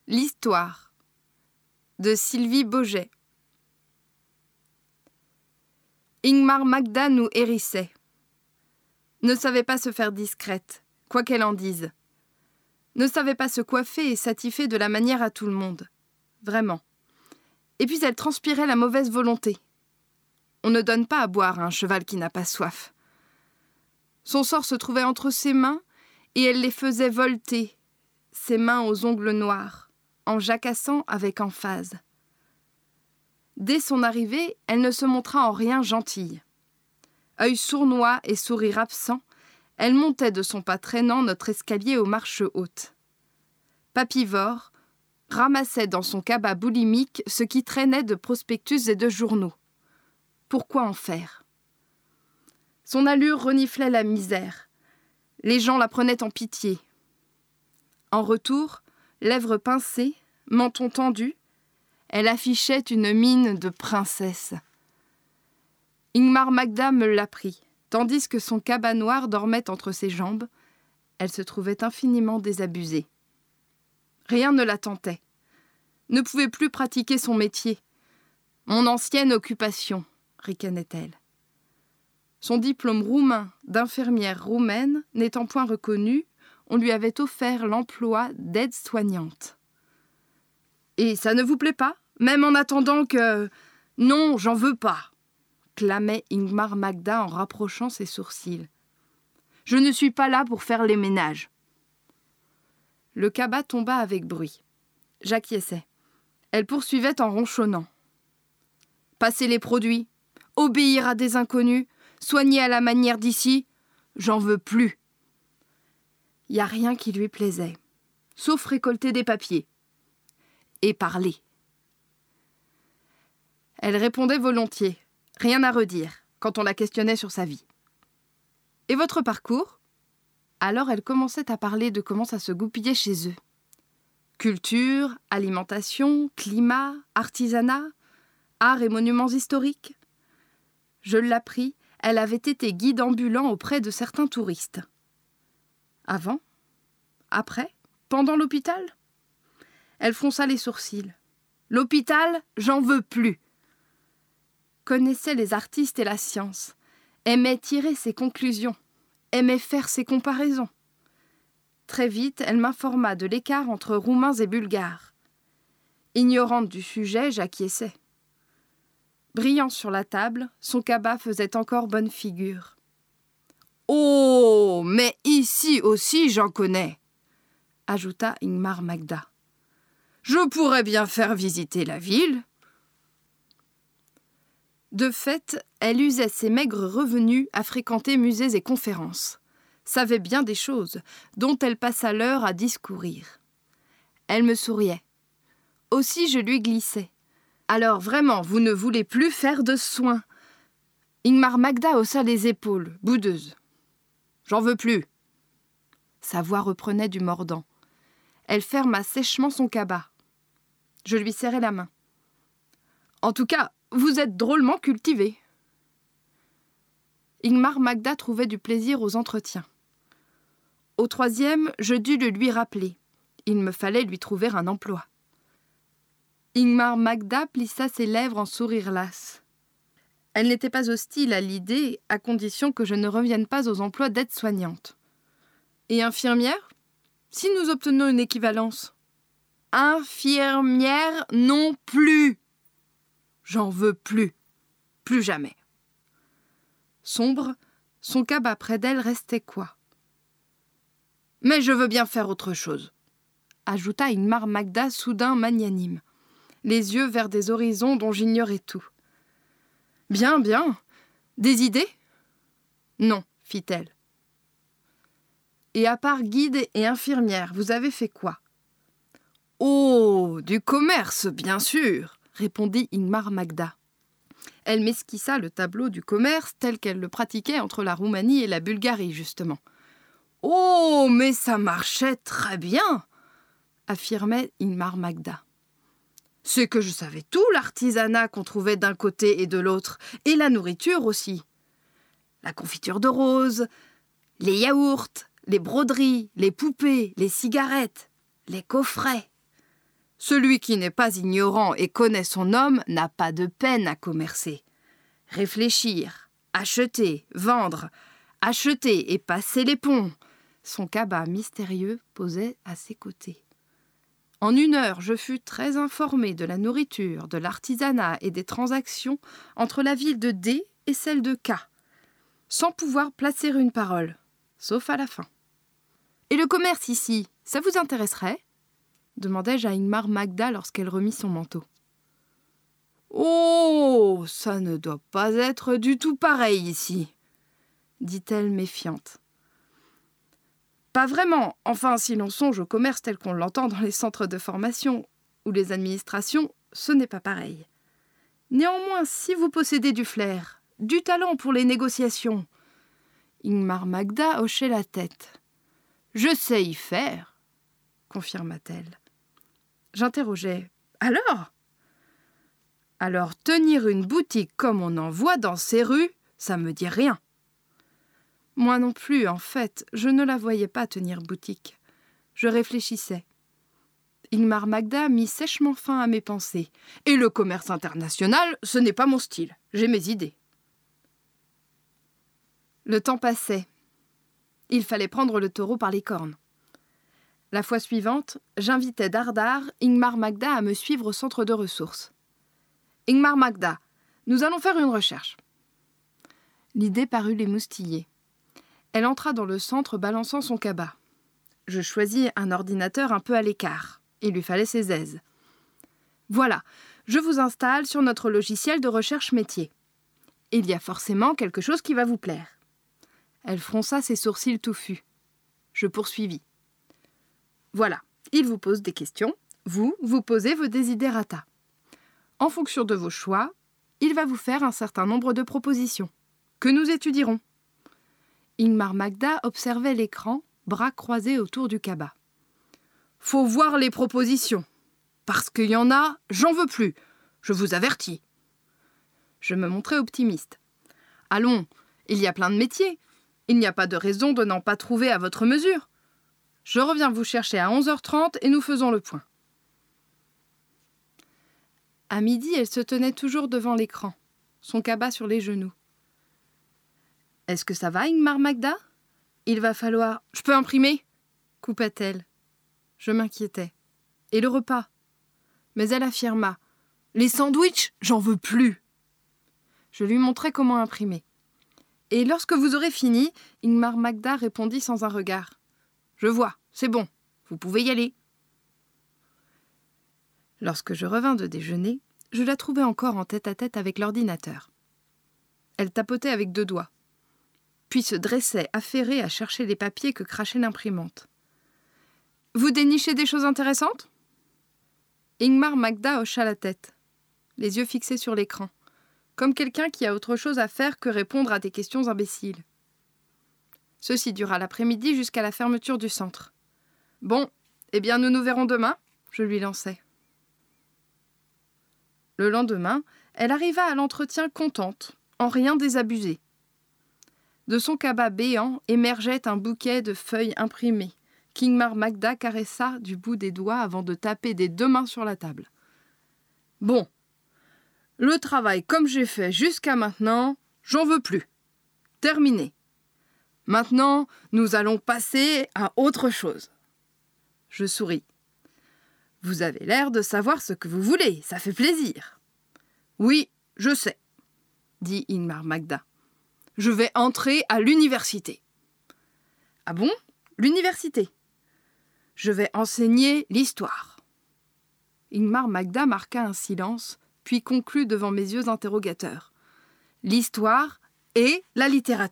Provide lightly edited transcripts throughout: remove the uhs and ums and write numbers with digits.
L'histoire de Sylvie Boget. Ingmar Magda nous hérissait. Ne savait pas se faire discrète, quoi qu'elle en dise. Ne savait pas se coiffer et s'attifer de la manière à tout le monde. Vraiment. Et puis elle transpirait la mauvaise volonté. On ne donne pas à boire à un cheval qui n'a pas soif. Son sort se trouvait entre ses mains et elle les faisait volter, ses mains aux ongles noirs, en jacassant avec emphase. Dès son arrivée, elle ne se montra en rien gentille. Œil sournois et sourire absent, elle montait de son pas traînant notre escalier aux marches hautes. Papivore ramassait dans son cabas boulimique ce qui traînait de prospectus et de journaux. Pourquoi en faire ? Son allure reniflait la misère. Les gens la prenaient en pitié. En retour, lèvres pincées, menton tendu, elle affichait une mine de princesse. Ingmar Magda me l'apprit, tandis que son cabas noir dormait entre ses jambes. Elle se trouvait infiniment désabusée. Rien ne la tentait. Ne pouvait plus pratiquer son métier. Mon ancienne occupation, ricanait-elle. Son diplôme roumain d'infirmière roumaine n'étant point reconnu, on lui avait offert l'emploi d'aide-soignante. « Et ça ne vous plaît pas, même en attendant que... Non, j'en veux pas !» clamait Ingmar Magda en rapprochant ses sourcils. « Je ne suis pas là pour faire les ménages. » Le cabas tomba avec bruit. J'acquiesçais. Elle poursuivait en ronchonnant. « Passer les produits, obéir à des inconnus, soigner à la manière d'ici, j'en veux plus. » Il n'y a rien qui lui plaisait, sauf récolter des papiers. Et parler. Elle répondait volontiers, rien à redire, quand on la questionnait sur sa vie. « Et votre parcours ?» Alors elle commençait à parler de comment ça se goupillait chez eux. Culture, alimentation, climat, artisanat, arts et monuments historiques. Je l'appris, elle avait été guide ambulant auprès de certains touristes. Avant ? Après ? Pendant l'hôpital ? Elle fronça les sourcils. L'hôpital, j'en veux plus. Connaissait les artistes et la science, aimait tirer ses conclusions, aimait faire ses comparaisons. Très vite, elle m'informa de l'écart entre Roumains et Bulgares. Ignorante du sujet, j'acquiesçais. Brillant sur la table, son cabas faisait encore bonne figure. « Oh, mais ici aussi j'en connais !» ajouta Ingmar Magda. « Je pourrais bien faire visiter la ville. » De fait, elle usait ses maigres revenus à fréquenter musées et conférences. Savait bien des choses, dont elle passa l'heure à discourir. Elle me souriait. Aussi je lui glissais. « Alors vraiment, vous ne voulez plus faire de soins ?» Ingmar Magda haussa les épaules, boudeuse. « J'en veux plus. » Sa voix reprenait du mordant. Elle ferma sèchement son cabas. Je lui serrai la main. « En tout cas, vous êtes drôlement cultivé. » Ingmar Magda trouvait du plaisir aux entretiens. Au troisième, je dus le lui rappeler. Il me fallait lui trouver un emploi. Ingmar Magda plissa ses lèvres en sourire las. Elle n'était pas hostile à l'idée, à condition que je ne revienne pas aux emplois d'aide-soignante. Et infirmière ? Si nous obtenons une équivalence. Infirmière non plus. J'en veux plus. Plus jamais. Sombre, son cabas près d'elle restait quoi ? Mais je veux bien faire autre chose, ajouta Ingmar Magda soudain magnanime, les yeux vers des horizons dont j'ignorais tout. Bien, bien. Des idées ? Non, fit-elle. Et à part guide et infirmière, vous avez fait quoi ? Oh, du commerce, bien sûr, répondit Ingmar Magda. Elle m'esquissa le tableau du commerce tel qu'elle le pratiquait entre la Roumanie et la Bulgarie, justement. « Oh, mais ça marchait très bien !» affirmait Ingmar Magda. « C'est que je savais tout l'artisanat qu'on trouvait d'un côté et de l'autre, et la nourriture aussi. La confiture de roses, les yaourts, les broderies, les poupées, les cigarettes, les coffrets. Celui qui n'est pas ignorant et connaît son homme n'a pas de peine à commercer. Réfléchir, acheter, vendre, acheter et passer les ponts. Son cabas mystérieux posait à ses côtés. En 1 heure, je fus très informé de la nourriture, de l'artisanat et des transactions entre la ville de D et celle de K, sans pouvoir placer une parole, sauf à la fin. « Et le commerce ici, ça vous intéresserait ?» demandai-je à Ingmar Magda lorsqu'elle remit son manteau. « Oh, ça ne doit pas être du tout pareil ici, » dit-elle méfiante. « Pas vraiment, enfin si l'on songe au commerce tel qu'on l'entend dans les centres de formation ou les administrations, ce n'est pas pareil. Néanmoins, si vous possédez du flair, du talent pour les négociations... » Ingmar Magda hochait la tête. « Je sais y faire, » confirma-t-elle. J'interrogeai. « Alors ? » « Alors, tenir une boutique comme on en voit dans ces rues, ça me dit rien. » Moi non plus, en fait, je ne la voyais pas tenir boutique. Je réfléchissais. Ingmar Magda mit sèchement fin à mes pensées. « Et le commerce international, ce n'est pas mon style. J'ai mes idées. » Le temps passait. Il fallait prendre le taureau par les cornes. La fois suivante, j'invitais Dardar, Ingmar Magda à me suivre au centre de ressources. « Ingmar Magda, nous allons faire une recherche. » L'idée parut l'émoustiller. Elle entra dans le centre balançant son cabas. Je choisis un ordinateur un peu à l'écart. Il lui fallait ses aises. « Voilà, je vous installe sur notre logiciel de recherche métier. Il y a forcément quelque chose qui va vous plaire. » Elle fronça ses sourcils touffus. Je poursuivis. « Voilà, il vous pose des questions. Vous posez vos desiderata. En fonction de vos choix, il va vous faire un certain nombre de propositions, que nous étudierons. » Ingmar Magda observait l'écran, bras croisés autour du cabas. « Faut voir les propositions. Parce qu'il y en a, j'en veux plus. Je vous avertis. » Je me montrais optimiste. « Allons, il y a plein de métiers. Il n'y a pas de raison de n'en pas trouver à votre mesure. Je reviens vous chercher à 11h30 et nous faisons le point. » À midi, elle se tenait toujours devant l'écran, son cabas sur les genoux. « Est-ce que ça va, Ingmar Magda ? Il va falloir... »« Je peux imprimer ?» coupa-t-elle. Je m'inquiétais. « Et le repas ?» Mais elle affirma. « Les sandwichs, j'en veux plus !» Je lui montrai comment imprimer. « Et lorsque vous aurez fini, Ingmar Magda répondit sans un regard. « Je vois, c'est bon, vous pouvez y aller. » Lorsque je revins de déjeuner, je la trouvai encore en tête-à-tête avec l'ordinateur. Elle tapotait avec 2 doigts, puis se dressait affairée à chercher les papiers que crachait l'imprimante. « Vous dénichez des choses intéressantes ?» Ingmar Magda hocha la tête, les yeux fixés sur l'écran, comme quelqu'un qui a autre chose à faire que répondre à des questions imbéciles. Ceci dura l'après-midi jusqu'à la fermeture du centre. « Bon, eh bien nous nous verrons demain ?» je lui lançai. Le lendemain, elle arriva à l'entretien contente, en rien désabusée. De son cabas béant émergeait un bouquet de feuilles imprimées, qu'Ingmar Magda caressa du bout des doigts avant de taper des 2 mains sur la table. « Bon, le travail comme j'ai fait jusqu'à maintenant, j'en veux plus. Terminé. Maintenant, nous allons passer à autre chose. » Je souris. « Vous avez l'air de savoir ce que vous voulez, ça fait plaisir. »« Oui, je sais, » dit Ingmar Magda. « Je vais entrer à l'université. »« Ah bon, l'université ? » ?»« Je vais enseigner l'histoire. » Ingmar Magda marqua un silence, puis conclut devant mes yeux interrogateurs. « L'histoire et la littérature. »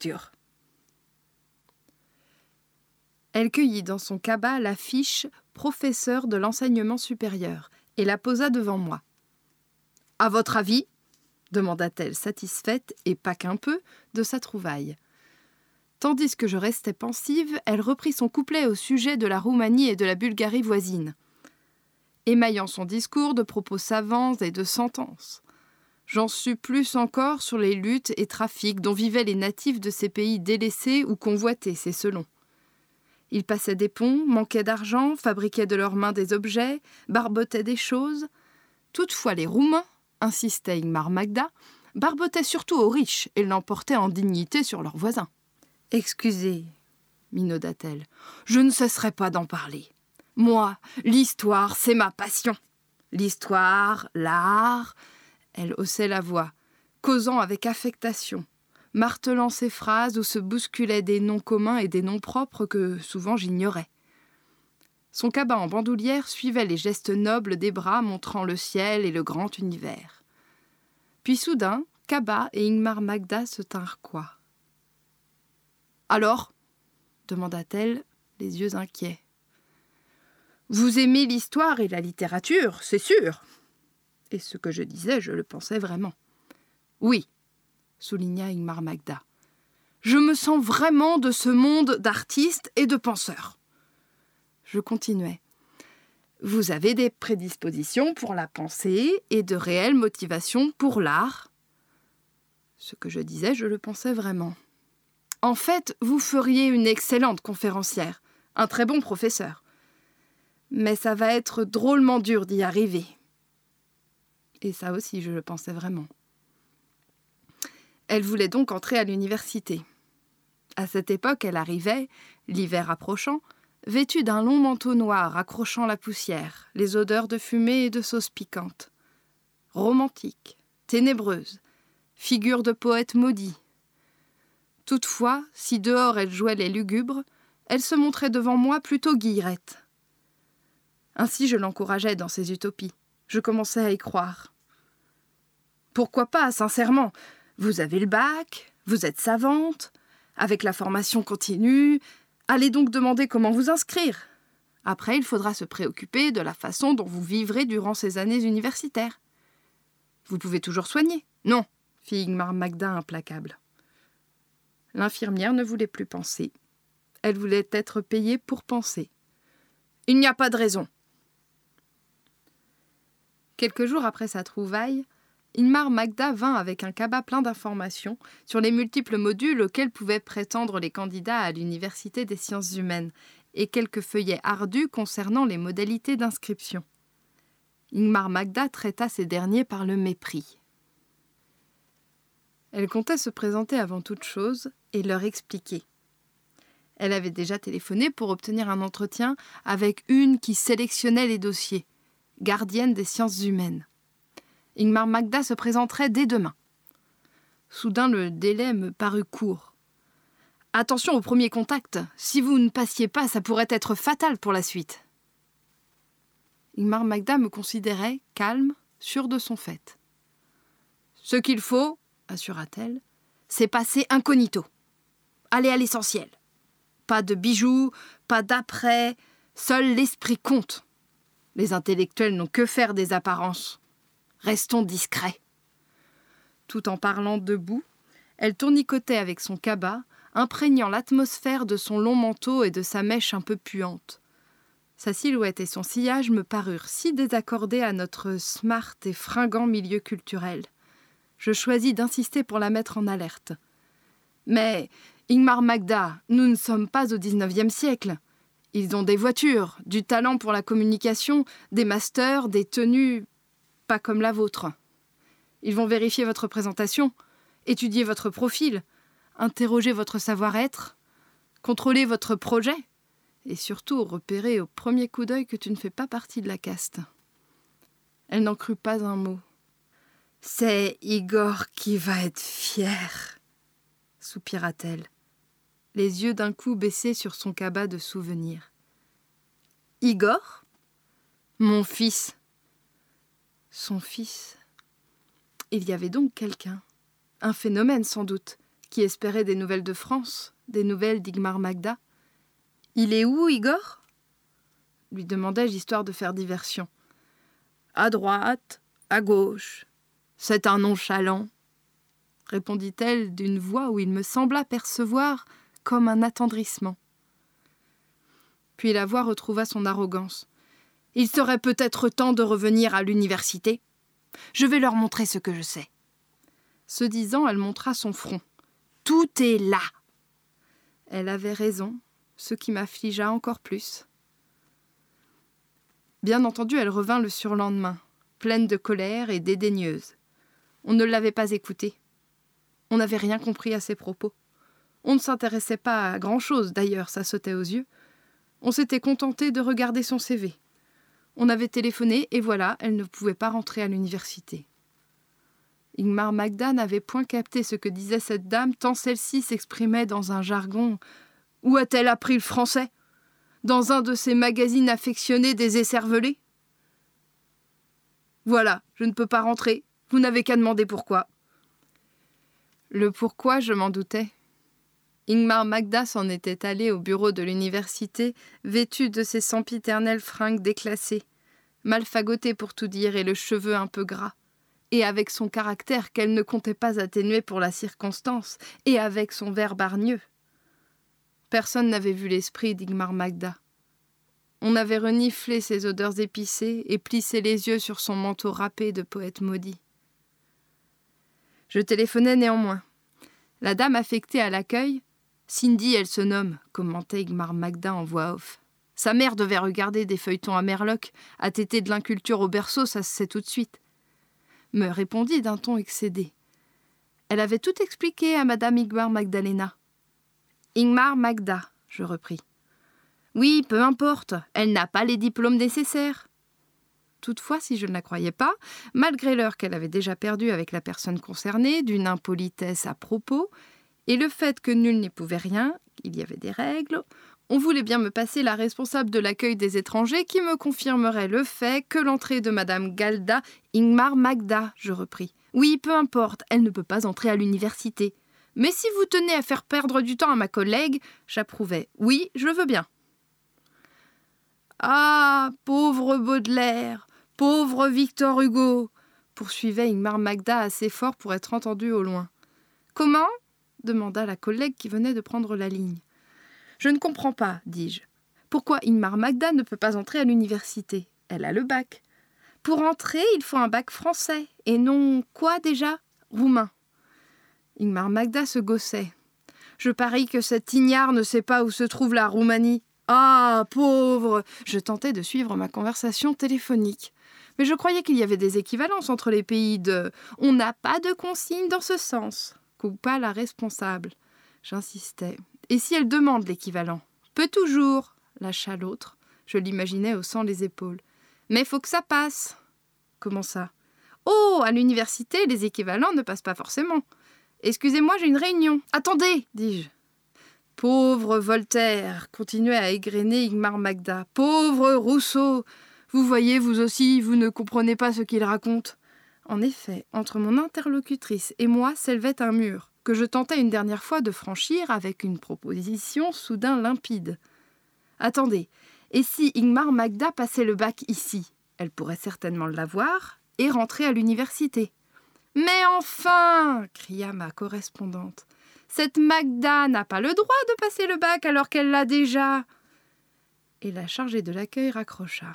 Elle cueillit dans son cabas l'affiche « Professeur de l'enseignement supérieur » et la posa devant moi. « À votre avis ?» demanda-t-elle, satisfaite, et pas qu'un peu, de sa trouvaille. Tandis que je restais pensive, elle reprit son couplet au sujet de la Roumanie et de la Bulgarie voisine, émaillant son discours de propos savants et de sentences. J'en sus plus encore sur les luttes et trafics dont vivaient les natifs de ces pays délaissés ou convoités, c'est selon. Ils passaient des ponts, manquaient d'argent, fabriquaient de leurs mains des objets, barbotaient des choses. Toutefois, les Roumains, insistait Ingmar Magda, barbotaient surtout aux riches et l'emportaient en dignité sur leurs voisins. « Excusez, minauda-t-elle, je ne cesserai pas d'en parler. Moi, l'histoire, c'est ma passion. L'histoire, l'art... » Elle haussait la voix, causant avec affectation, martelant ses phrases où se bousculaient des noms communs et des noms propres que souvent j'ignorais. Son cabas en bandoulière suivait les gestes nobles des bras montrant le ciel et le grand univers. Puis soudain, Kaba et Ingmar Magda se tinrent quoi. « Alors ?» demanda-t-elle, les yeux inquiets. « Vous aimez l'histoire et la littérature, c'est sûr !» Et ce que je disais, je le pensais vraiment. « Oui !» souligna Ingmar Magda. « Je me sens vraiment de ce monde d'artistes et de penseurs. » Je continuais. « Vous avez des prédispositions pour la pensée et de réelles motivations pour l'art. » Ce que je disais, je le pensais vraiment. « En fait, vous feriez une excellente conférencière, un très bon professeur. Mais ça va être drôlement dur d'y arriver. » Et ça aussi, je le pensais vraiment. Elle voulait donc entrer à l'université. À cette époque, elle arrivait, l'hiver approchant, vêtue d'un long manteau noir accrochant la poussière, les odeurs de fumée et de sauce piquante. Romantique, ténébreuse, figure de poète maudit. Toutefois, si dehors elle jouait les lugubres, elle se montrait devant moi plutôt guillerette. Ainsi je l'encourageais dans ses utopies. Je commençais à y croire. Pourquoi pas, sincèrement? Vous avez le bac, vous êtes savante, avec la formation continue, allez donc demander comment vous inscrire. Après, il faudra se préoccuper de la façon dont vous vivrez durant ces années universitaires. Vous pouvez toujours soigner. Non, fit Ingmar Magda implacable. L'infirmière ne voulait plus penser. Elle voulait être payée pour penser. Il n'y a pas de raison. Quelques jours après sa trouvaille, Ingmar Magda vint avec un cabas plein d'informations sur les multiples modules auxquels pouvaient prétendre les candidats à l'Université des sciences humaines et quelques feuillets ardus concernant les modalités d'inscription. Ingmar Magda traita ces derniers par le mépris. Elle comptait se présenter avant toute chose et leur expliquer. Elle avait déjà téléphoné pour obtenir un entretien avec une qui sélectionnait les dossiers, gardienne des sciences humaines. Ingmar Magda se présenterait dès demain. Soudain, le délai me parut court. Attention au premier contact. Si vous ne passiez pas, ça pourrait être fatal pour la suite. Ingmar Magda me considérait calme, sûre de son fait. Ce qu'il faut, assura-t-elle, c'est passer incognito. Aller à l'essentiel. Pas de bijoux, pas d'après, seul l'esprit compte. Les intellectuels n'ont que faire des apparences. Restons discrets. Tout en parlant debout, elle tournicotait avec son cabas, imprégnant l'atmosphère de son long manteau et de sa mèche un peu puante. Sa silhouette et son sillage me parurent si désaccordés à notre smart et fringant milieu culturel. Je choisis d'insister pour la mettre en alerte. Mais, Ingmar Magda, nous ne sommes pas au XIXe siècle. Ils ont des voitures, du talent pour la communication, des masters, des tenues... pas comme la vôtre. Ils vont vérifier votre présentation, étudier votre profil, interroger votre savoir-être, contrôler votre projet et surtout repérer au premier coup d'œil que tu ne fais pas partie de la caste. Elle n'en crut pas un mot. « C'est Igor qui va être fier !» soupira-t-elle, les yeux d'un coup baissés sur son cabas de souvenirs. « Igor ? Mon fils !» Son fils. Il y avait donc quelqu'un, un phénomène sans doute, qui espérait des nouvelles de France, des nouvelles d'Ingmar Magda. « Il est où, Igor ?» lui demandai-je, histoire de faire diversion. « À droite, à gauche. C'est un nonchalant, » répondit-elle d'une voix où il me sembla percevoir comme un attendrissement. Puis la voix retrouva son arrogance. « Il serait peut-être temps de revenir à l'université. Je vais leur montrer ce que je sais. » Ce disant, elle montra son front. « Tout est là !» Elle avait raison. ce qui m'affligea encore plus. Bien entendu, elle revint le surlendemain, pleine de colère et dédaigneuse. On ne l'avait pas écoutée. On n'avait rien compris à ses propos. On ne s'intéressait pas à grand-chose, d'ailleurs, ça sautait aux yeux. On s'était contenté de regarder son CV. On avait téléphoné et voilà, elle ne pouvait pas rentrer à l'université. Ingmar Magda n'avait point capté ce que disait cette dame, tant celle-ci s'exprimait dans un jargon. Où a-t-elle appris le français ? Dans un de ces magazines affectionnés des écervelés ? Voilà, je ne peux pas rentrer. Vous n'avez qu'à demander pourquoi. Le pourquoi, je m'en doutais. Ingmar Magda s'en était allé au bureau de l'université, vêtu de ses sempiternelles fringues déclassées, mal fagotée pour tout dire et le cheveu un peu gras, et avec son caractère qu'elle ne comptait pas atténuer pour la circonstance, et avec son verbe hargneux. Personne n'avait vu l'esprit d'Ingmar Magda. On avait reniflé ses odeurs épicées et plissé les yeux sur son manteau râpé de poète maudit. Je téléphonais néanmoins. La dame affectée à l'accueil, Cindy, elle se nomme, commentait Ingmar Magda en voix off. Sa mère devait regarder des feuilletons à Merloc, à téter de l'inculture au berceau, ça se sait tout de suite. Me répondit d'un ton excédé. Elle avait tout expliqué à madame Ingmar Magdalena. Ingmar Magda, je repris. Oui, peu importe, elle n'a pas les diplômes nécessaires. Toutefois, si je ne la croyais pas, malgré l'heure qu'elle avait déjà perdue avec la personne concernée, d'une impolitesse à propos, et le fait que nul n'y pouvait rien, il y avait des règles, on voulait bien me passer la responsable de l'accueil des étrangers qui me confirmerait le fait que l'entrée de madame Galda, Ingmar Magda, je repris. Oui, peu importe, elle ne peut pas entrer à l'université. Mais si vous tenez à faire perdre du temps à ma collègue, j'approuvais. Oui, je veux bien. Ah, pauvre Baudelaire, pauvre Victor Hugo, poursuivait Ingmar Magda assez fort pour être entendu au loin. Comment ? Demanda la collègue qui venait de prendre la ligne. Je ne comprends pas, dis-je. Pourquoi Ingmar Magda ne peut pas entrer à l'université ? Elle a le bac. Pour entrer, il faut un bac français, et non, quoi déjà ? Roumain. Ingmar Magda se gaussait. Je parie que cet ignare ne sait pas où se trouve la Roumanie. Ah, pauvre ! Je tentais de suivre ma conversation téléphonique. Mais je croyais qu'il y avait des équivalences entre les pays de « on n'a pas de consigne dans ce sens », coupa la responsable. J'insistais. Et si elle demande l'équivalent ? Peut toujours, lâcha l'autre. Je l'imaginais haussant les épaules. Mais faut que ça passe. Comment ça ? Oh, à l'université, les équivalents ne passent pas forcément. Excusez-moi, j'ai une réunion. Attendez, dis-je. Pauvre Voltaire, continuait à égrener Ingmar Magda. Pauvre Rousseau. Vous voyez, vous aussi, vous ne comprenez pas ce qu'il raconte. En effet, entre mon interlocutrice et moi s'élevait un mur, que je tentais une dernière fois de franchir avec une proposition soudain limpide. Attendez, et si Ingmar Magda passait le bac ici ? Elle pourrait certainement l'avoir et rentrer à l'université. Mais enfin, cria ma correspondante, cette Magda n'a pas le droit de passer le bac alors qu'elle l'a déjà. Et la chargée de l'accueil raccrocha.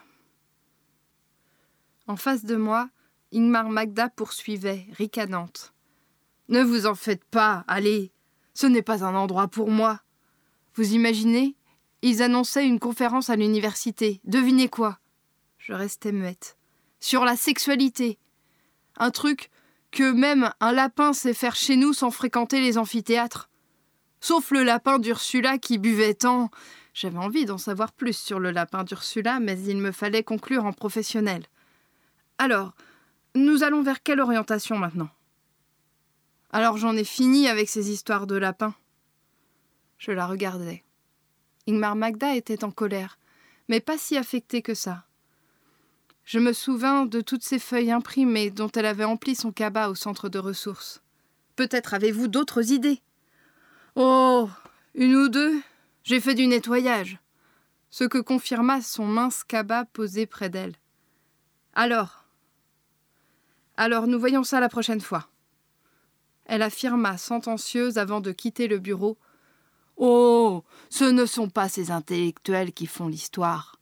En face de moi, Ingmar Magda poursuivait, ricanante. Ne vous en faites pas, allez, ce n'est pas un endroit pour moi. Vous imaginez ? Ils annonçaient une conférence à l'université. Devinez quoi ? Je restais muette. Sur la sexualité. Un truc que même un lapin sait faire chez nous sans fréquenter les amphithéâtres. Sauf le lapin d'Ursula qui buvait tant. J'avais envie d'en savoir plus sur le lapin d'Ursula, mais il me fallait conclure en professionnel. Alors, nous allons vers quelle orientation maintenant ? Alors j'en ai fini avec ces histoires de lapins. Je la regardais. Ingmar Magda était en colère, mais pas si affectée que ça. Je me souvins de toutes ces feuilles imprimées dont elle avait empli son cabas au centre de ressources. Peut-être avez-vous d'autres idées ? Oh, une ou deux. J'ai fait du nettoyage. Ce que confirma son mince cabas posé près d'elle. Alors, nous voyons ça la prochaine fois. Elle affirma sentencieuse avant de quitter le bureau. Oh, ce ne sont pas ces intellectuels qui font l'histoire.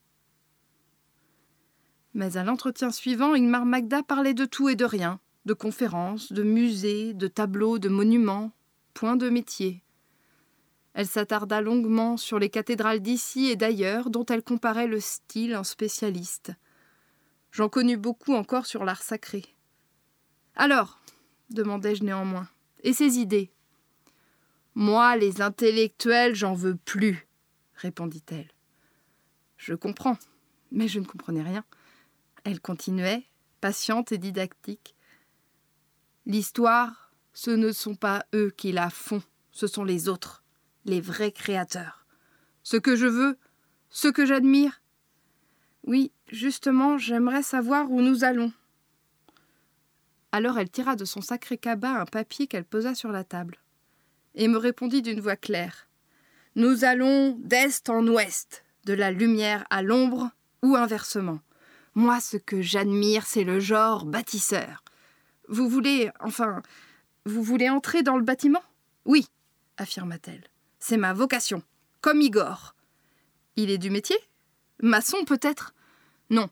Mais à l'entretien suivant, Ingmar Magda parlait de tout et de rien, de conférences, de musées, de tableaux, de monuments, point de métier. Elle s'attarda longuement sur les cathédrales d'ici et d'ailleurs, dont elle comparait le style en spécialiste. J'en connus beaucoup encore sur l'art sacré. « Alors » demandai-je néanmoins, « et ces idées ?»« Moi, les intellectuels, j'en veux plus, » répondit-elle. Je comprends, mais je ne comprenais rien. Elle continuait, patiente et didactique. L'histoire, ce ne sont pas eux qui la font, ce sont les autres, les vrais créateurs. Ce que je veux, ce que j'admire. Oui, justement, j'aimerais savoir où nous allons. Alors elle tira de son sacré cabas un papier qu'elle posa sur la table et me répondit d'une voix claire. « Nous allons d'est en ouest, de la lumière à l'ombre ou inversement. Moi, ce que j'admire, c'est le genre bâtisseur. Vous voulez entrer dans le bâtiment ? Oui, affirma-t-elle. C'est ma vocation, comme Igor. Il est du métier ? Maçon peut-être ? Non.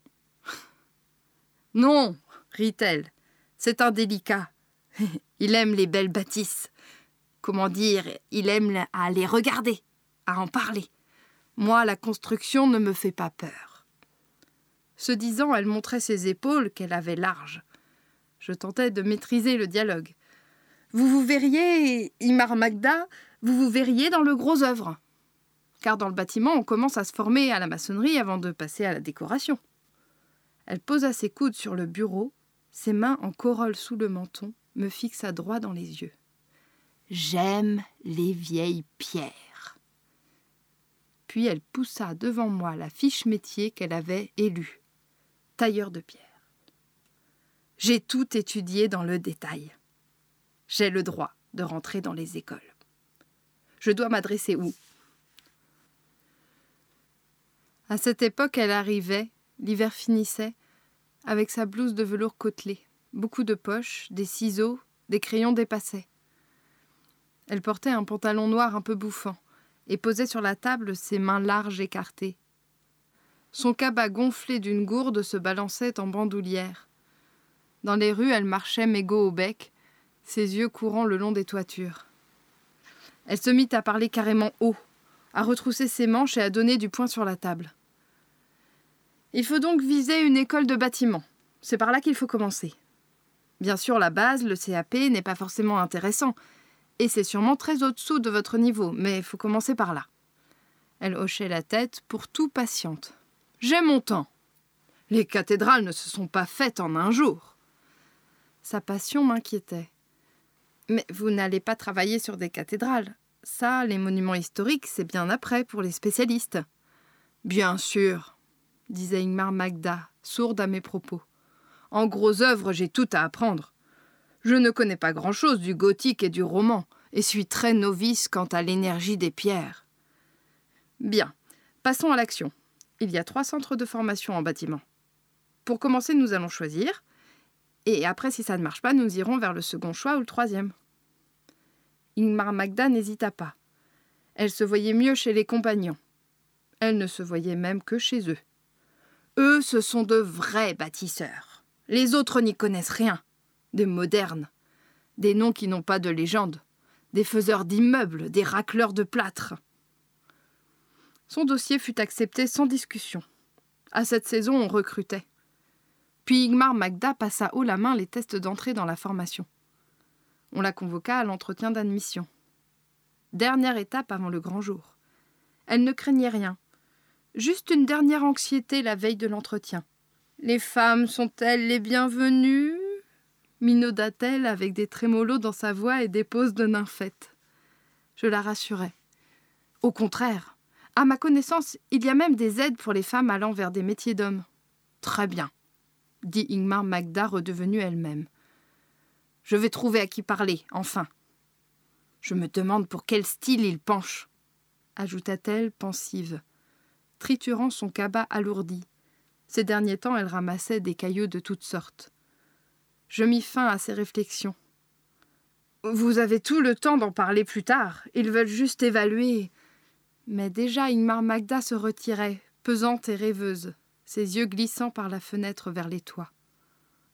Non, rit-elle. C'est indélicat. Il aime les belles bâtisses. Comment dire, il aime à les regarder, à en parler. Moi, la construction ne me fait pas peur. Ce disant, elle montrait ses épaules qu'elle avait larges. Je tentais de maîtriser le dialogue. Vous verriez, Ingmar Magda, vous verriez dans le gros œuvre. Car dans le bâtiment, on commence à se former à la maçonnerie avant de passer à la décoration. Elle posa ses coudes sur le bureau, ses mains en corolle sous le menton, me fixa droit dans les yeux. J'aime les vieilles pierres. Puis elle poussa devant moi la fiche métier qu'elle avait élue. Tailleur de pierre. J'ai tout étudié dans le détail. J'ai le droit de rentrer dans les écoles. Je dois m'adresser où ? À cette époque, elle arrivait, l'hiver finissait, avec sa blouse de velours côtelé, beaucoup de poches, des ciseaux, des crayons dépassaient. Elle portait un pantalon noir un peu bouffant et posait sur la table ses mains larges écartées. Son cabas gonflé d'une gourde se balançait en bandoulière. Dans les rues, elle marchait mégot au bec, ses yeux courant le long des toitures. Elle se mit à parler carrément haut, à retrousser ses manches et à donner du poing sur la table. Il faut donc viser une école de bâtiment. C'est par là qu'il faut commencer. Bien sûr, la base, le CAP, n'est pas forcément intéressant, et c'est sûrement très au-dessous de votre niveau, mais il faut commencer par là. Elle hochait la tête, pour tout patiente. J'ai mon temps. Les cathédrales ne se sont pas faites en un jour. Sa passion m'inquiétait. Mais vous n'allez pas travailler sur des cathédrales. Ça, les monuments historiques, c'est bien après pour les spécialistes. Bien sûr, disait Ingmar Magda, sourde à mes propos. En gros œuvre, j'ai tout à apprendre. Je ne connais pas grand-chose du gothique et du roman, et suis très novice quant à l'énergie des pierres. Bien, passons à l'action. Il y a 3 centres de formation en bâtiment. Pour commencer, nous allons choisir, et après, si ça ne marche pas, nous irons vers le second choix ou le 3e. Ingmar Magda n'hésita pas. Elle se voyait mieux chez les compagnons. Elle ne se voyait même que chez eux. Eux, ce sont de vrais bâtisseurs. Les autres n'y connaissent rien. Des modernes. Des noms qui n'ont pas de légende. Des faiseurs d'immeubles, des racleurs de plâtre. Son dossier fut accepté sans discussion. À cette saison, on recrutait. Puis Ingmar Magda passa haut la main les tests d'entrée dans la formation. On la convoqua à l'entretien d'admission. Dernière étape avant le grand jour. Elle ne craignait rien. Juste une dernière anxiété la veille de l'entretien. « Les femmes sont-elles les bienvenues ?» minauda-t-elle avec des trémolos dans sa voix et des poses de nymphette. Je la rassurai. « Au contraire, à ma connaissance, il y a même des aides pour les femmes allant vers des métiers d'hommes. »« Très bien, » dit Ingmar Magda redevenue elle-même. « Je vais trouver à qui parler, enfin. »« Je me demande pour quel style il penche, » ajouta-t-elle pensive, triturant son cabas alourdi. Ces derniers temps, elle ramassait des cailloux de toutes sortes. Je mis fin à ses réflexions. « Vous avez tout le temps d'en parler plus tard. Ils veulent juste évaluer. » Mais déjà Ingmar Magda se retirait, pesante et rêveuse, ses yeux glissant par la fenêtre vers les toits.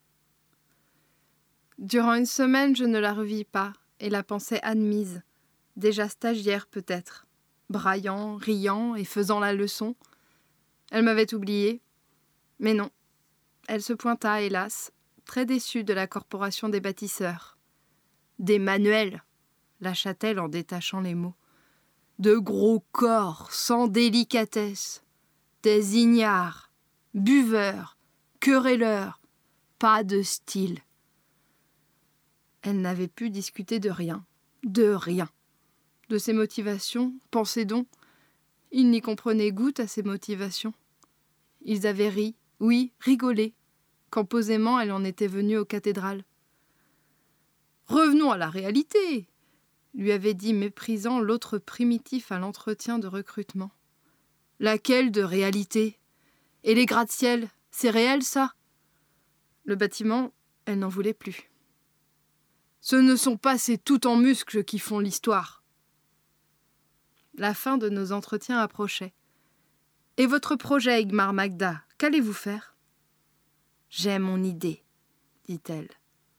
Durant une semaine, je ne la revis pas et la pensais admise. déjà stagiaire peut-être, braillant, riant et faisant la leçon. Elle m'avait oublié, mais non. Elle se pointa, hélas, très déçue de la corporation des bâtisseurs. Des manuels, lâcha-t-elle en détachant les mots. De gros corps, sans délicatesse. Des ignares, buveurs, querelleurs, pas de style. Elle n'avait pu discuter de rien, de ses motivations, pensez donc. Ils n'y comprenaient goutte à ses motivations. Ils avaient ri, oui, rigolé, quand posément elle en était venue aux cathédrales. « Revenons à la réalité !» lui avait dit méprisant l'autre primitif à l'entretien de recrutement. « Laquelle de réalité ? Et les gratte-ciel, c'est réel, ça ?» Le bâtiment, elle n'en voulait plus. « Ce ne sont pas ces tout en muscles qui font l'histoire. » La fin de nos entretiens approchait. « Et votre projet, Ingmar Magda, qu'allez-vous faire ?»« J'ai mon idée, » dit-elle.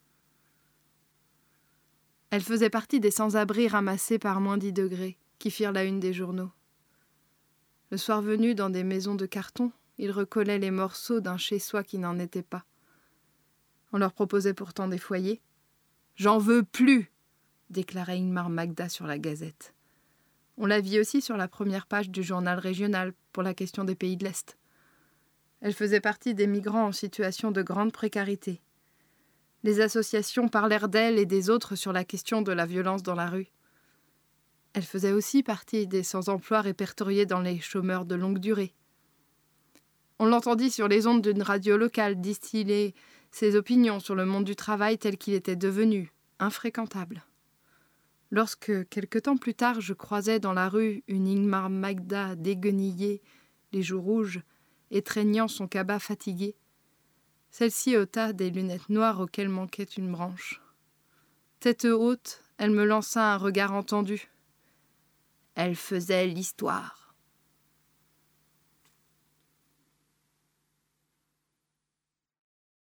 Elle faisait partie des sans-abri ramassés par moins 10 degrés, qui firent la une des journaux. Le soir venu, dans des maisons de carton, ils recollaient les morceaux d'un chez-soi qui n'en était pas. On leur proposait pourtant des foyers. « J'en veux plus !» déclarait Ingmar Magda sur la Gazette. On la vit aussi sur la première page du journal régional pour la question des pays de l'Est. Elle faisait partie des migrants en situation de grande précarité. Les associations parlèrent d'elle et des autres sur la question de la violence dans la rue. Elle faisait aussi partie des sans-emploi répertoriés dans les chômeurs de longue durée. On l'entendit sur les ondes d'une radio locale distiller ses opinions sur le monde du travail tel qu'il était devenu, infréquentable. Lorsque, quelque temps plus tard, je croisais dans la rue une Ingmar Magda déguenillée, les joues rouges, étreignant son cabas fatigué, celle-ci ôta des lunettes noires auxquelles manquait une branche. Tête haute, elle me lança un regard entendu. Elle faisait l'histoire.